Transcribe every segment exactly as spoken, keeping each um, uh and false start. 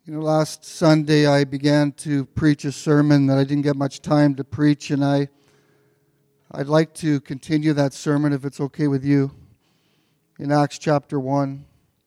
You know, last Sunday I began to preach a sermon that I didn't get much time to preach, and I, I'd like to continue that sermon if it's okay with you, in Acts chapter one.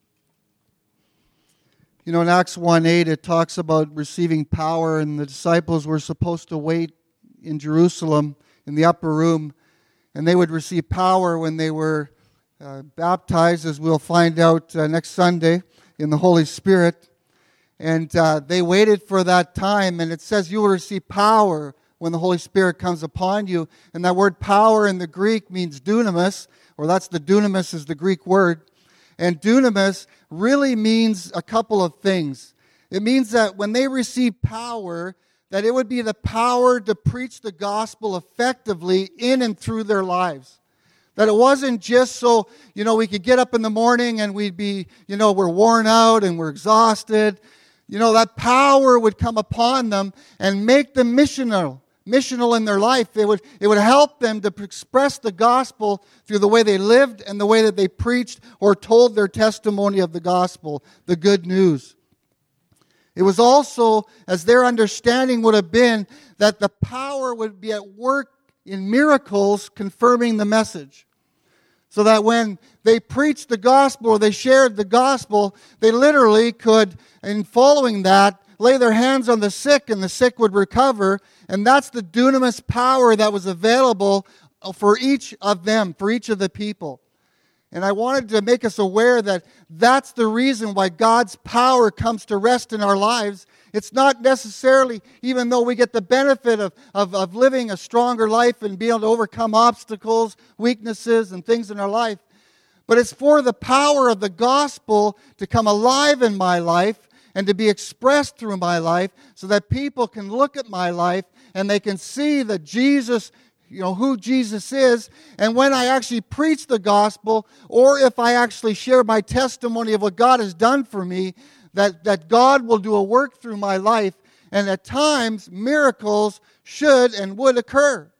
You know, in Acts one eight it talks about receiving power, and the disciples were supposed to wait in Jerusalem in the upper room, and they would receive power when they were uh, baptized, as we'll find out uh, next Sunday, in the Holy Spirit. And uh, they waited for that time, and it says you will receive power when the Holy Spirit comes upon you. And that word power in the Greek means dunamis, or that's the dunamis is the Greek word. And dunamis really means a couple of things. It means that when they receive power, that it would be the power to preach the gospel effectively in and through their lives. That it wasn't just so, you know, we could get up in the morning and we'd be, you know, we're worn out and we're exhausted. You know, that power would come upon them and make them missional, missional in their life. It would, it would help them to express the gospel through the way they lived and the way that they preached or told their testimony of the gospel, the good news. It was also, as their understanding would have been, that the power would be at work in miracles confirming the message. So that when they preached the gospel or they shared the gospel, they literally could, in following that, lay their hands on the sick and the sick would recover. And that's the dunamis power that was available for each of them, for each of the people. And I wanted to make us aware that that's the reason why God's power comes to rest in our lives. It's not necessarily, even though we get the benefit of, of, of living a stronger life and being able to overcome obstacles, weaknesses, and things in our life, but it's for the power of the gospel to come alive in my life and to be expressed through my life so that people can look at my life and they can see that Jesus, you know, who Jesus is. And when I actually preach the gospel, or if I actually share my testimony of what God has done for me, that, that God will do a work through my life, and at times miracles should and would occur.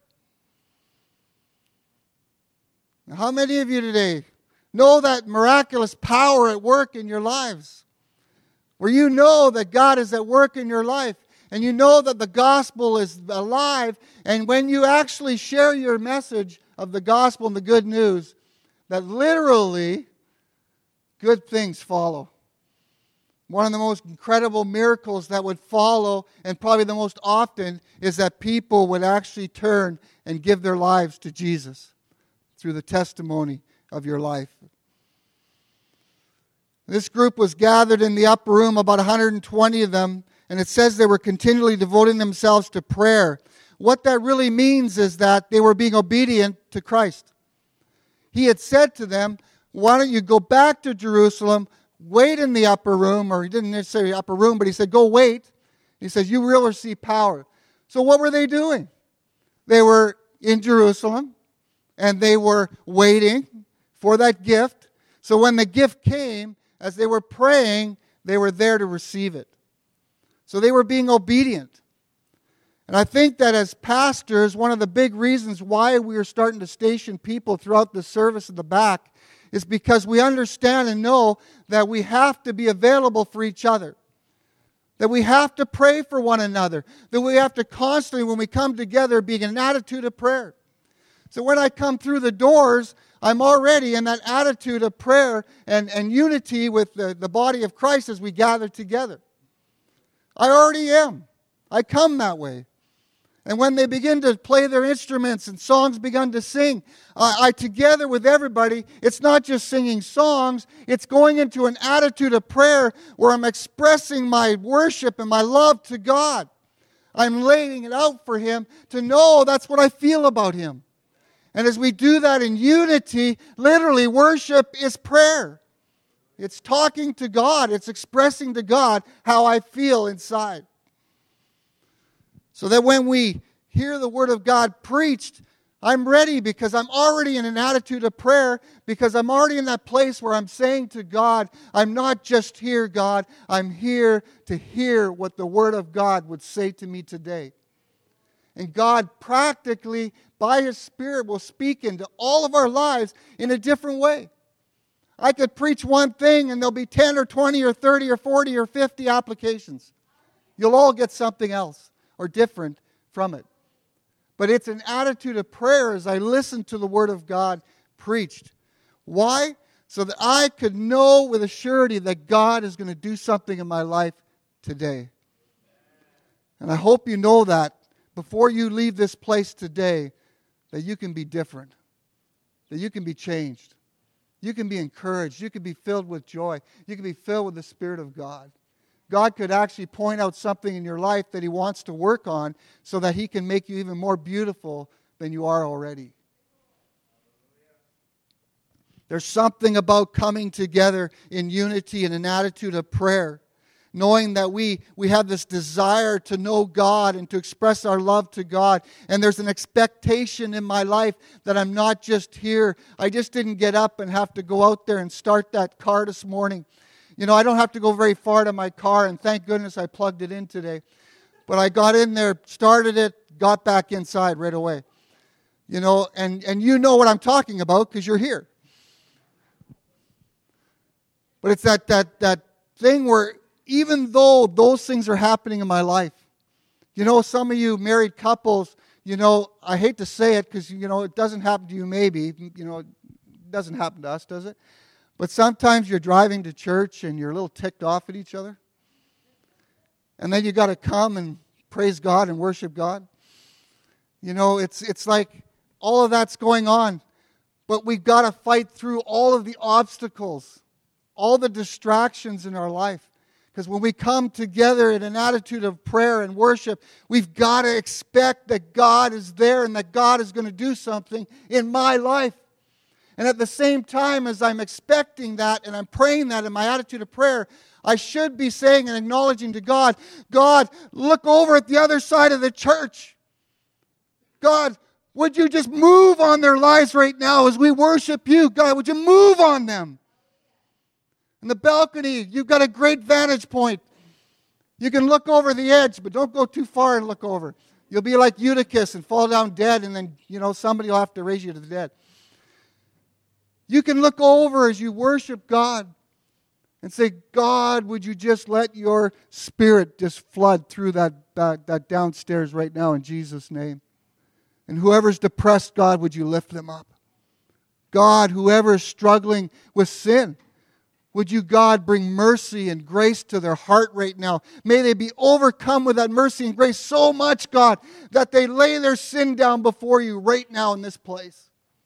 Now, how many of you today know that miraculous power at work in your lives? Where you know that God is at work in your life, and you know that the gospel is alive, and when you actually share your message of the gospel and the good news, that literally good things follow. One of the most incredible miracles that would follow, and probably the most often, is that people would actually turn and give their lives to Jesus through the testimony of your life. This group was gathered in the upper room, about one hundred twenty of them, and it says they were continually devoting themselves to prayer. What that really means is that they were being obedient to Christ. He had said to them, why don't you go back to Jerusalem, wait in the upper room, or he didn't necessarily upper room, but he said, go wait. He says, you will receive power. So what were they doing? They were in Jerusalem, and they were waiting for that gift. So when the gift came, as they were praying, they were there to receive it. So they were being obedient. And I think that as pastors, one of the big reasons why we are starting to station people throughout the service in the back is because we understand and know that we have to be available for each other. That we have to pray for one another. That we have to constantly, when we come together, be in an attitude of prayer. So when I come through the doors, I'm already in that attitude of prayer and, and unity with the, the body of Christ as we gather together. I already am. I come that way. And when they begin to play their instruments and songs begin to sing, I, I together with everybody, it's not just singing songs, it's going into an attitude of prayer where I'm expressing my worship and my love to God. I'm laying it out for Him to know that's what I feel about Him. And as we do that in unity, literally worship is prayer. It's talking to God. It's expressing to God how I feel inside. So that when we hear the Word of God preached, I'm ready because I'm already in an attitude of prayer, because I'm already in that place where I'm saying to God, I'm not just here, God, I'm here to hear what the Word of God would say to me today. And God practically, by His Spirit, will speak into all of our lives in a different way. I could preach one thing and there'll be ten or twenty or thirty or forty or fifty applications. You'll all get something else or different from it. But it's an attitude of prayer as I listen to the Word of God preached. Why? So that I could know with a surety that God is going to do something in my life today. And I hope you know that before you leave this place today, that you can be different, that you can be changed, you can be encouraged, you can be filled with joy, you can be filled with the Spirit of God. God could actually point out something in your life that He wants to work on so that He can make you even more beautiful than you are already. There's something about coming together in unity and an attitude of prayer, knowing that we, we have this desire to know God and to express our love to God. And there's an expectation in my life that I'm not just here. I just didn't get up and have to go out there and start that car this morning. You know, I don't have to go very far to my car, and thank goodness I plugged it in today. But I got in there, started it, got back inside right away. You know, and, and you know what I'm talking about because you're here. But it's that, that, that thing where even though those things are happening in my life, you know, some of you married couples, you know, I hate to say it because, you know, it doesn't happen to you maybe. You know, it doesn't happen to us, does it? But sometimes you're driving to church and you're a little ticked off at each other. And then you got to come and praise God and worship God. You know, it's it's like all of that's going on. But we've got to fight through all of the obstacles, all the distractions in our life. Because when we come together in an attitude of prayer and worship, we've got to expect that God is there and that God is going to do something in my life. And at the same time as I'm expecting that and I'm praying that in my attitude of prayer, I should be saying and acknowledging to God, God, look over at the other side of the church. God, would you just move on their lives right now as we worship you? God, would you move on them? In the balcony, you've got a great vantage point. You can look over the edge, but don't go too far and look over. You'll be like Eutychus and fall down dead, and then, you know, somebody will have to raise you to the dead. You can look over as you worship God and say, God, would you just let your Spirit just flood through that, that, that downstairs right now in Jesus' name. And whoever's depressed, God, would you lift them up. God, whoever is struggling with sin, would you, God, bring mercy and grace to their heart right now. May they be overcome with that mercy and grace so much, God, that they lay their sin down before you right now in this place.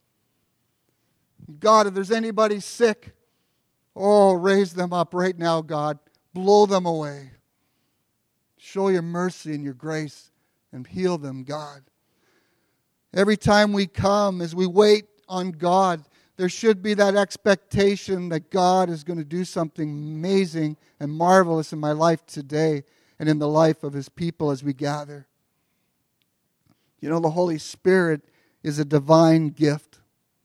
God, if there's anybody sick, oh, raise them up right now, God. Blow them away. Show your mercy and your grace and heal them, God. Every time we come, as we wait on God, there should be that expectation that God is going to do something amazing and marvelous in my life today and in the life of His people as we gather. You know, the Holy Spirit is a divine gift.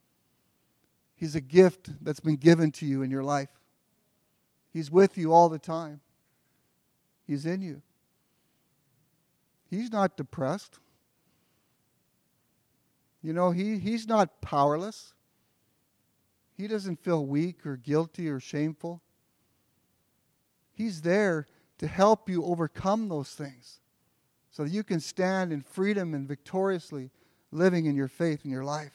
He's a gift that's been given to you in your life. He's with you all the time. He's in you. He's not depressed. You know, he, he's not powerless. He doesn't feel weak or guilty or shameful. He's there to help you overcome those things so that you can stand in freedom and victoriously living in your faith in your life.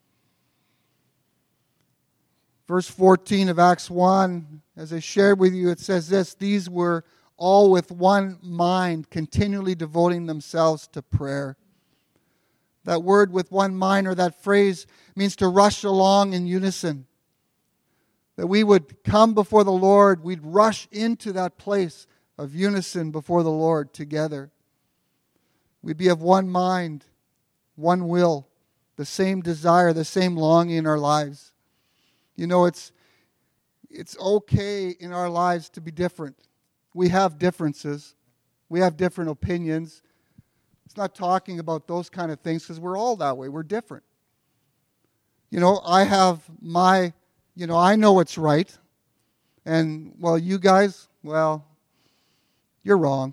Verse fourteen of Acts one, as I shared with you, it says this, these were all with one mind, continually devoting themselves to prayer. That word with one mind, or that phrase, means to rush along in unison. That we would come before the Lord, we'd rush into that place of unison before the Lord together. We'd be of one mind, one will, the same desire, the same longing in our lives. You know, it's it's okay in our lives to be different. We have differences. We have different opinions. It's not talking about those kind of things because we're all that way. We're different. You know, I have my, you know, I know what's right. And, well, you guys, well, you're wrong.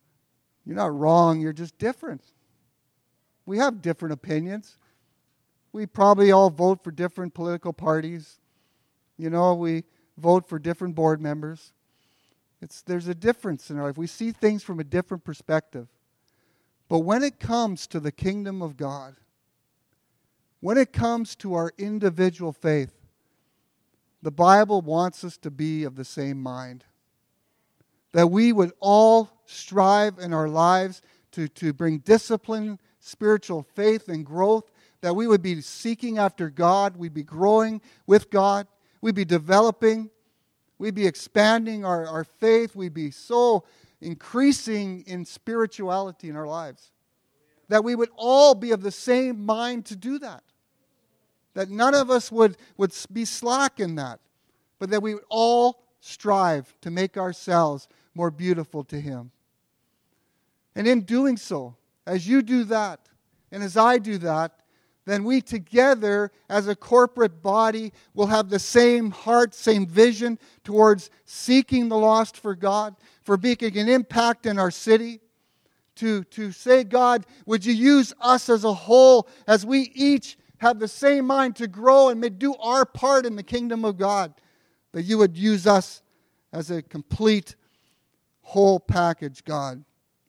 You're not wrong. You're just different. We have different opinions. we probably all vote for different political parties. You know, we vote for different board members. It's, there's a difference in our life. We see things from a different perspective. But when it comes to the kingdom of God, when it comes to our individual faith, the Bible wants us to be of the same mind. That we would all strive in our lives to, to bring discipline, spiritual faith, and growth. That we would be seeking after God. We'd be growing with God. We'd be developing. We'd be expanding our, our faith. We'd be so increasing in spirituality in our lives. That we would all be of the same mind to do that. That none of us would, would be slack in that. But that we would all strive to make ourselves more beautiful to Him. And in doing so, as you do that, and as I do that, then we together as a corporate body will have the same heart, same vision towards seeking the lost for God, for making an impact in our city. To, to say, God, would you use us as a whole, as we each have the same mind to grow and may do our part in the kingdom of God, that you would use us as a complete whole package, God.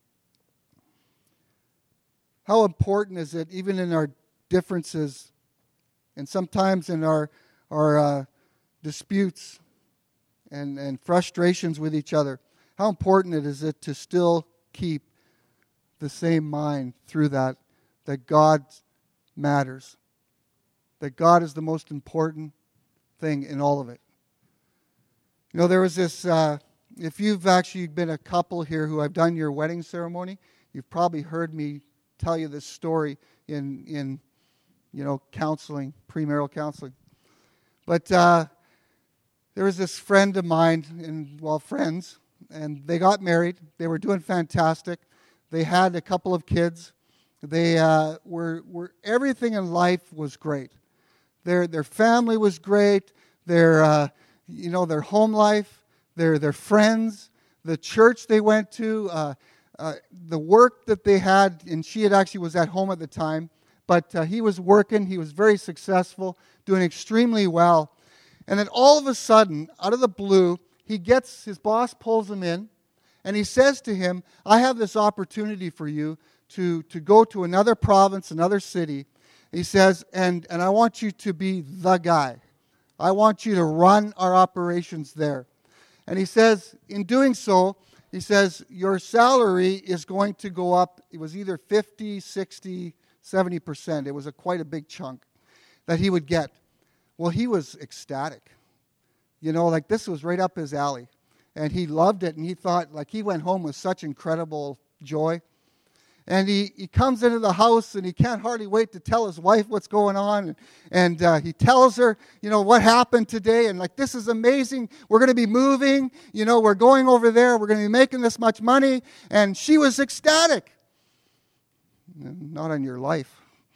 How important is it, even in our differences and sometimes in our, our uh, disputes and, and frustrations with each other, how important it is it to still keep the same mind through that, that God matters. That God is the most important thing in all of it. You know, there was this, uh, if you've actually been a couple here who have done your wedding ceremony, you've probably heard me tell you this story in, in you know, counseling, premarital counseling. But uh, there was this friend of mine, and well, friends, and they got married. They were doing fantastic. They had a couple of kids. They uh, were, were, everything in life was great. Their their family was great. Their uh, you know their home life, their their friends, the church they went to, uh, uh, the work that they had. And she had actually was at home at the time, but uh, he was working. He was very successful, doing extremely well. And then all of a sudden, out of the blue, he gets his boss pulls him in, and he says to him, "I have this opportunity for you to to go to another province, another city." He says, and, and I want you to be the guy. I want you to run our operations there. And he says, in doing so, he says, your salary is going to go up. It was either fifty, sixty, seventy percent. It was a quite a big chunk that he would get. Well, he was ecstatic. You know, like this was right up his alley. And he loved it, and he thought, like he went home with such incredible joy. And he, he comes into the house, and he can't hardly wait to tell his wife what's going on. And, and uh, he tells her, you know, what happened today. And like, this is amazing. We're going to be moving. You know, we're going over there. We're going to be making this much money. And she was ecstatic. Not on your life.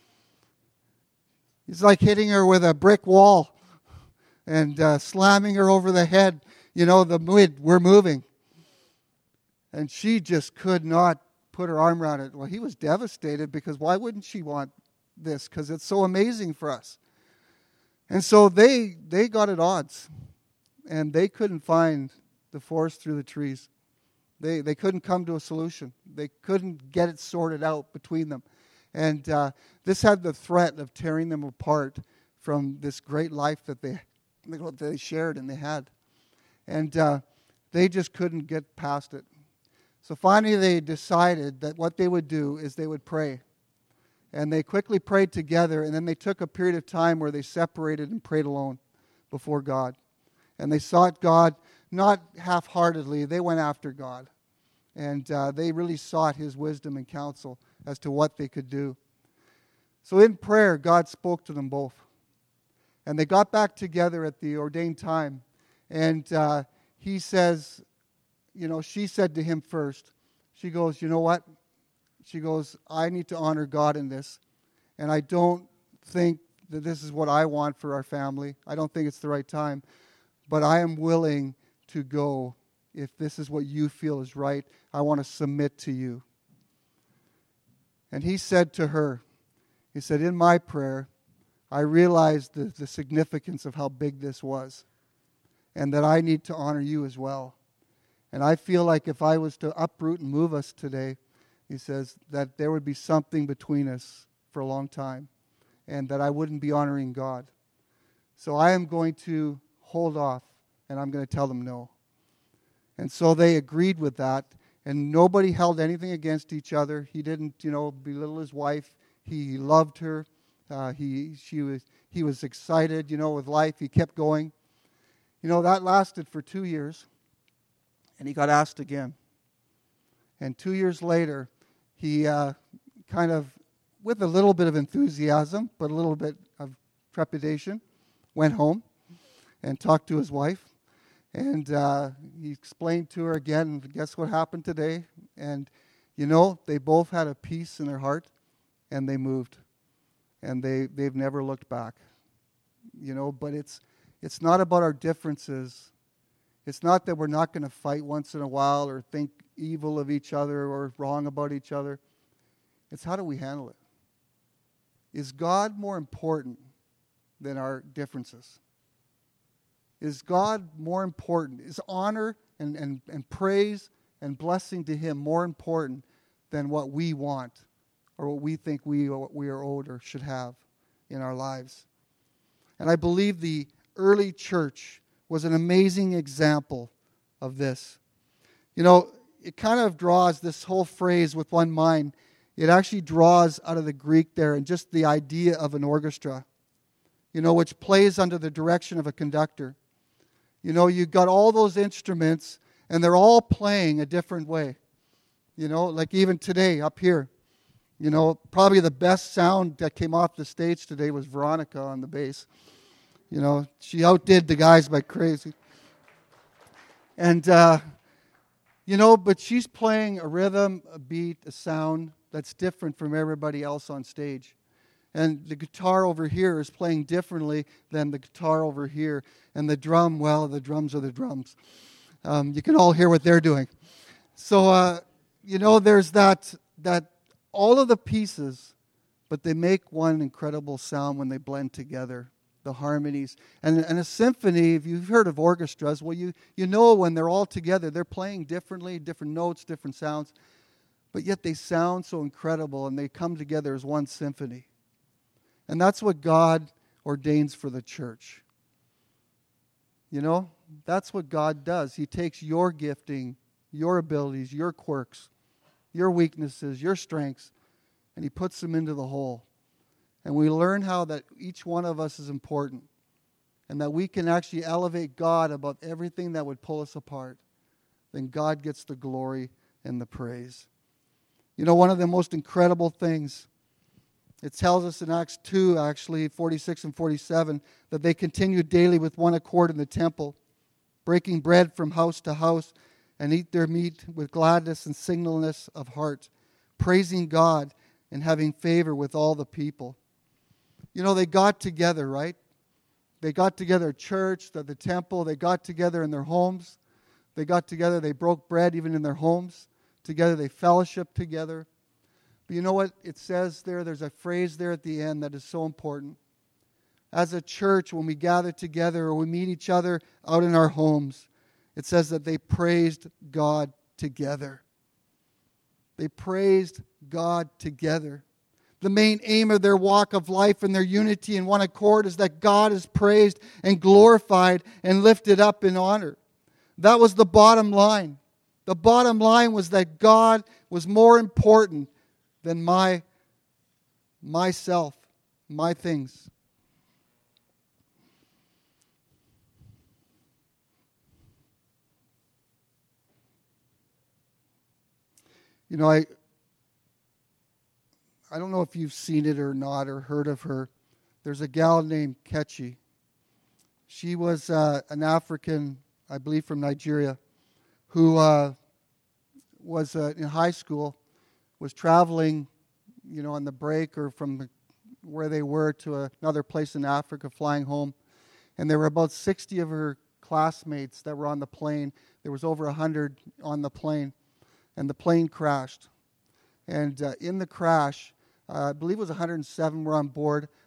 It's like hitting her with a brick wall and uh, slamming her over the head. You know, the mid, we're moving. And she just could not put her arm around it. Well, he was devastated because why wouldn't she want this? Because it's so amazing for us. And so they they got at odds, and they couldn't find the forest through the trees. They they couldn't come to a solution. They couldn't get it sorted out between them. And uh, this had the threat of tearing them apart from this great life that they that they shared and they had. And uh, they just couldn't get past it. So finally they decided that what they would do is they would pray. And they quickly prayed together, and then they took a period of time where they separated and prayed alone before God. And they sought God, not half-heartedly, they went after God. And uh, they really sought His wisdom and counsel as to what they could do. So in prayer, God spoke to them both. And they got back together at the ordained time. And uh, he says, you know, she said to him first, she goes, you know what? She goes, I need to honor God in this. And I don't think that this is what I want for our family. I don't think it's the right time. But I am willing to go if this is what you feel is right. I want to submit to you. And he said to her, he said, in my prayer, I realized the, the significance of how big this was, and that I need to honor you as well. And I feel like if I was to uproot and move us today, he says, that there would be something between us for a long time, and that I wouldn't be honoring God. So I am going to hold off, and I'm going to tell them no. And so they agreed with that, and nobody held anything against each other. He didn't, you know, belittle his wife. He loved her. Uh, he, she was, he was excited, you know, with life. He kept going. You know, that lasted for two years, and he got asked again. And two years later, he uh, kind of, with a little bit of enthusiasm, but a little bit of trepidation, went home and talked to his wife. And uh, he explained to her again, guess what happened today? And, you know, they both had a peace in their heart, and they moved. And they, they've never looked back. You know, but it's it's not about our differences. It's not that we're not going to fight once in a while or think evil of each other or wrong about each other. It's how do we handle it? Is God more important than our differences? Is God more important? Is honor and, and, and praise and blessing to Him more important than what we want or what we think we, we are owed or should have in our lives? And I believe the early church was an amazing example of this. You know, it kind of draws this whole phrase with one mind. It actually draws out of the Greek there and just the idea of an orchestra, you know, which plays under the direction of a conductor. You know, you've got all those instruments, and they're all playing a different way. You know, like even today up here, you know, probably the best sound that came off the stage today was Veronica on the bass. You know, she outdid the guys by crazy. And, uh, you know, but she's playing a rhythm, a beat, a sound that's different from everybody else on stage. And the guitar over here is playing differently than the guitar over here. And the drum, well, the drums are the drums. Um, you can all hear what they're doing. So, uh, you know, there's that, that all of the pieces, but they make one incredible sound when they blend together, the harmonies. And, and a symphony, if you've heard of orchestras, well, you, you know when they're all together, they're playing differently, different notes, different sounds, but yet they sound so incredible, and they come together as one symphony. And that's what God ordains for the church. You know, that's what God does. He takes your gifting, your abilities, your quirks, your weaknesses, your strengths, and He puts them into the whole. And we learn how that each one of us is important, and that we can actually elevate God above everything that would pull us apart. Then God gets the glory and the praise. You know, one of the most incredible things, it tells us in Acts two, actually, forty-six and forty-seven, that they continued daily with one accord in the temple, breaking bread from house to house, and eat their meat with gladness and singleness of heart, praising God and having favor with all the people. You know, they got together, right? They got together at church, at the temple. They got together in their homes. They got together. They broke bread even in their homes. Together, they fellowshiped together. But you know what it says there? There's a phrase there at the end that is so important. As a church, when we gather together or we meet each other out in our homes, it says that they praised God together. They praised God together. The main aim of their walk of life and their unity in one accord is that God is praised and glorified and lifted up in honor. That was the bottom line. The bottom line was that God was more important than my myself, my things. You know, I I don't know if you've seen it or not or heard of her. There's a gal named Kechi. She was uh, an African, I believe from Nigeria, who uh, was uh, in high school, was traveling, you know, on the break or from the, where they were to a, another place in Africa, flying home. And there were about sixty of her classmates that were on the plane. There was over one hundred on the plane. And the plane crashed. And uh, in the crash, uh, I believe it was one hundred seven were on board.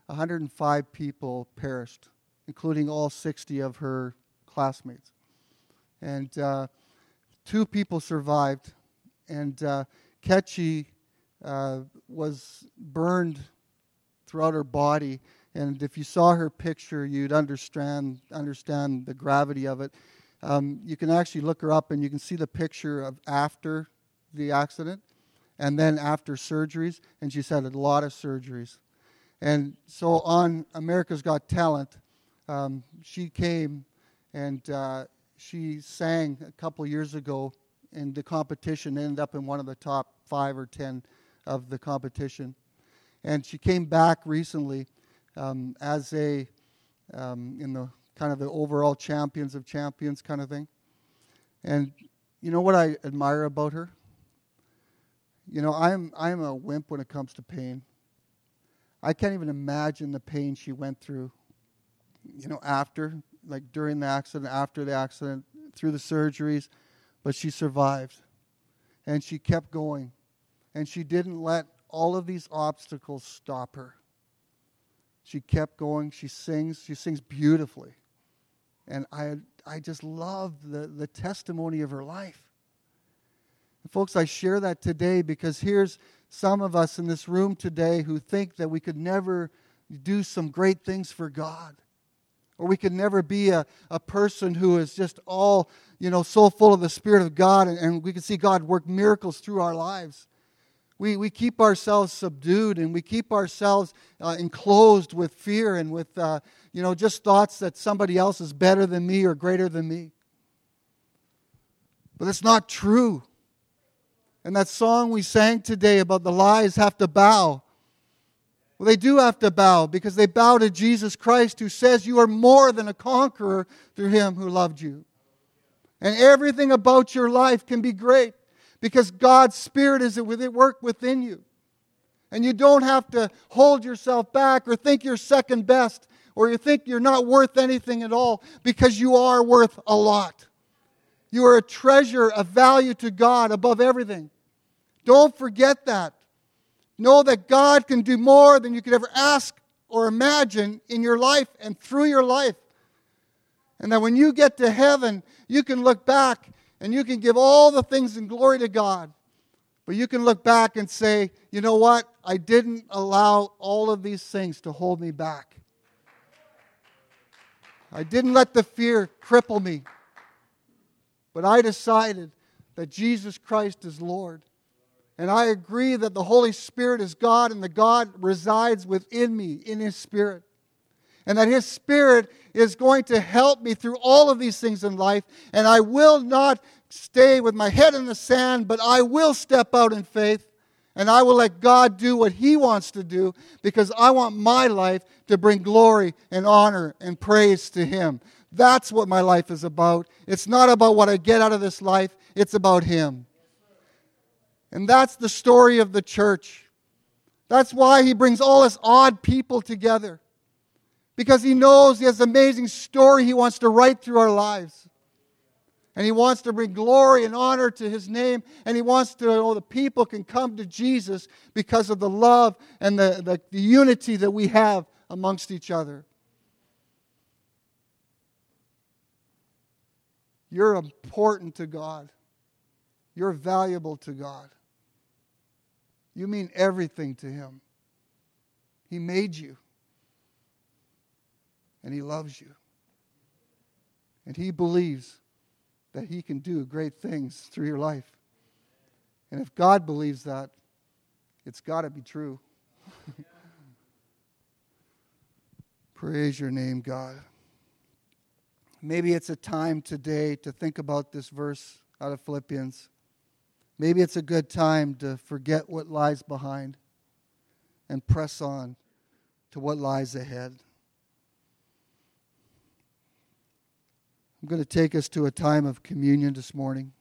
one hundred five people perished, including all sixty of her classmates. And uh, two people survived, and uh, Ketchy uh, was burned throughout her body. And if you saw her picture, you'd understand understand the gravity of it. Um, you can actually look her up, and you can see the picture of after the accident, and then after surgeries. And she's had a lot of surgeries. And so on America's Got Talent, um, she came and uh, she sang a couple years ago in the competition, ended up in one of the top five or ten of the competition. And she came back recently um, as a, um, in the kind of the overall champions of champions kind of thing. And you know what I admire about her? You know, I'm I'm a wimp when it comes to pain. I can't even imagine the pain she went through, you know, after, like during the accident, after the accident, through the surgeries, but she survived. And she kept going. And she didn't let all of these obstacles stop her. She kept going. She sings. She sings beautifully. And I I just love the, the testimony of her life. And folks, I share that today because here's some of us in this room today who think that we could never do some great things for God. Or we could never be a, a person who is just all, you know, so full of the Spirit of God, and, and we can see God work miracles through our lives. We we keep ourselves subdued, and we keep ourselves uh, enclosed with fear and with, uh, you know, just thoughts that somebody else is better than me or greater than me. But it's not true. And that song we sang today about the lies have to bow. Well, they do have to bow because they bow to Jesus Christ, who says you are more than a conqueror through Him who loved you. And everything about your life can be great because God's Spirit is at work within you. And you don't have to hold yourself back or think you're second best or you think you're not worth anything at all, because you are worth a lot. You are a treasure of value to God above everything. Don't forget that. Know that God can do more than you could ever ask or imagine in your life and through your life. And that when you get to heaven, you can look back and you can give all the things in glory to God. But you can look back and say, you know what? I didn't allow all of these things to hold me back. I didn't let the fear cripple me. But I decided that Jesus Christ is Lord. And I agree that the Holy Spirit is God and that God resides within me in His Spirit. And that His Spirit is going to help me through all of these things in life. And I will not stay with my head in the sand, but I will step out in faith. And I will let God do what He wants to do, because I want my life to bring glory and honor and praise to Him. That's what my life is about. It's not about what I get out of this life. It's about Him. And that's the story of the church. That's why He brings all us odd people together. Because He knows He has an amazing story He wants to write through our lives. And He wants to bring glory and honor to His name. And He wants to know the people can come to Jesus because of the love and the, the, the unity that we have amongst each other. You're important to God. You're valuable to God. You mean everything to Him. He made you. And He loves you. And He believes that He can do great things through your life. And if God believes that, it's got to be true. Praise your name, God. Maybe it's a time today to think about this verse out of Philippians. Maybe it's a good time to forget what lies behind and press on to what lies ahead. I'm going to take us to a time of communion this morning.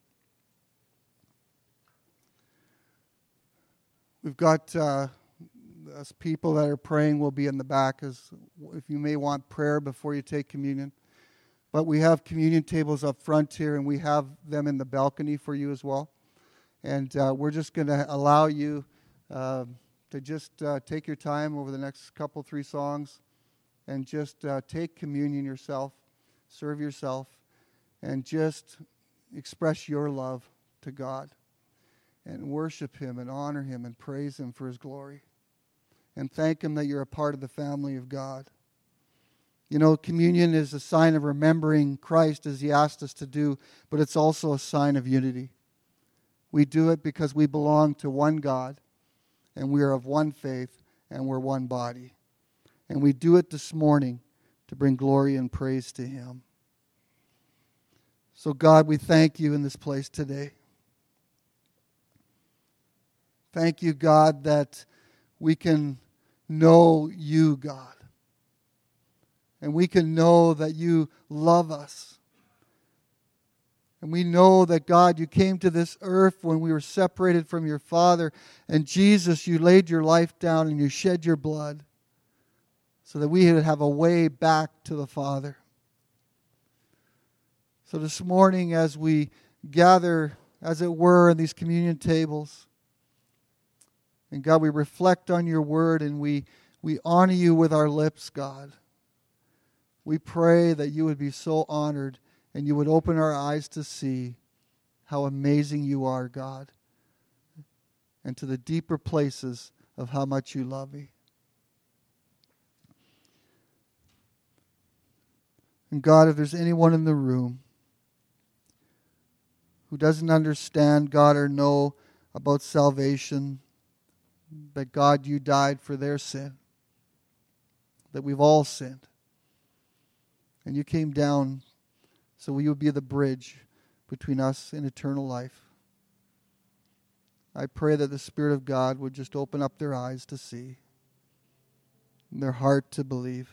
We've got uh, us people that are praying will be in the back, as if you may want prayer before you take communion. But we have communion tables up front here, and we have them in the balcony for you as well. And uh, we're just going to allow you uh, to just uh, take your time over the next couple, three songs and just uh, take communion yourself, serve yourself, and just express your love to God and worship Him and honor Him and praise Him for His glory. And thank Him that you're a part of the family of God. You know, communion is a sign of remembering Christ as He asked us to do, but it's also a sign of unity. We do it because we belong to one God, and we are of one faith, and we're one body. And we do it this morning to bring glory and praise to Him. So God, we thank You in this place today. Thank You, God, that we can know You, God. And we can know that You love us. And we know that, God, You came to this earth when we were separated from Your Father. And Jesus, You laid Your life down and You shed Your blood so that we would have a way back to the Father. So this morning, as we gather, as it were, in these communion tables, and God, we reflect on Your word and we, we honor You with our lips, God. We pray that You would be so honored and You would open our eyes to see how amazing You are, God, and to the deeper places of how much You love me. And God, if there's anyone in the room who doesn't understand, God, or know about salvation, that, God, You died for their sin, that we've all sinned, and You came down so You would be the bridge between us and eternal life. I pray that the Spirit of God would just open up their eyes to see, and their heart to believe.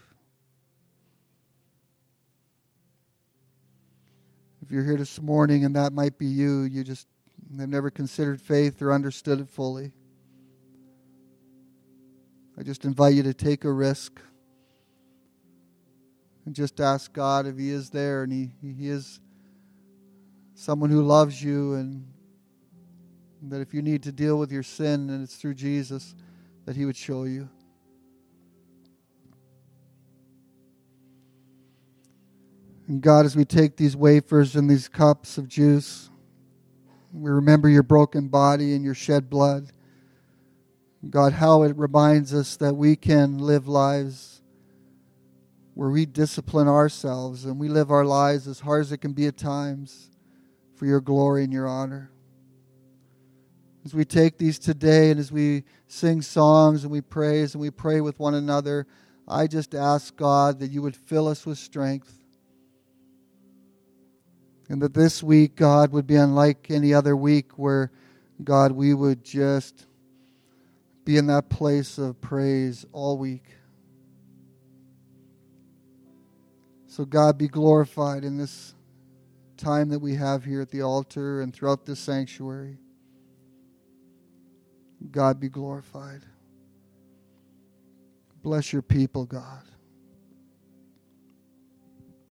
If you're here this morning and that might be you, you just have never considered faith or understood it fully, I just invite you to take a risk and just ask God if He is there and He, he is someone who loves you, and that if you need to deal with your sin and it's through Jesus, that He would show you. And God, as we take these wafers and these cups of juice, we remember Your broken body and Your shed blood. God, how it reminds us that we can live lives where we discipline ourselves and we live our lives as hard as it can be at times for Your glory and Your honor. As we take these today and as we sing songs and we praise and we pray with one another, I just ask, God, that You would fill us with strength. And that this week, God, would be unlike any other week where, God, we would just be in that place of praise all week. So, God, be glorified in this time that we have here at the altar and throughout this sanctuary. God, be glorified. Bless Your people, God.